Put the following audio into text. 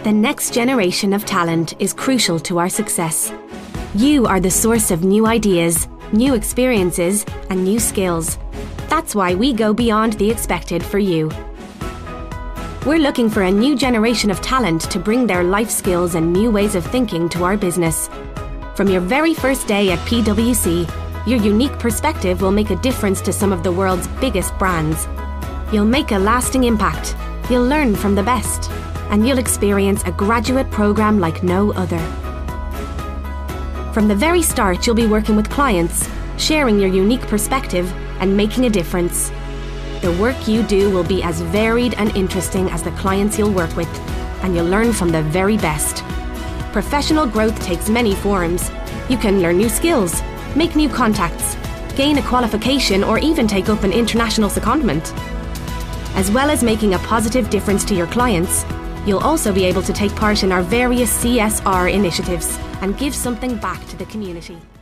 The next generation of talent is crucial to our success. You are the source of new ideas, new experiences, and new skills. That's why we go beyond the expected for you. We're looking for a new generation of talent to bring their life skills and new ways of thinking to our business. From your very first day at PwC, your unique perspective will make a difference to some of the world's biggest brands. You'll make a lasting impact, you'll learn from the best, and you'll experience a graduate program like no other. From the very start, you'll be working with clients, sharing your unique perspective and making a difference. The work you do will be as varied and interesting as the clients you'll work with, and you'll learn from the very best. Professional growth takes many forms. You can learn new skills, make new contacts, gain a qualification, or even take up an international secondment. As well as making a positive difference to your clients, you'll also be able to take part in our various CSR initiatives and give something back to the community.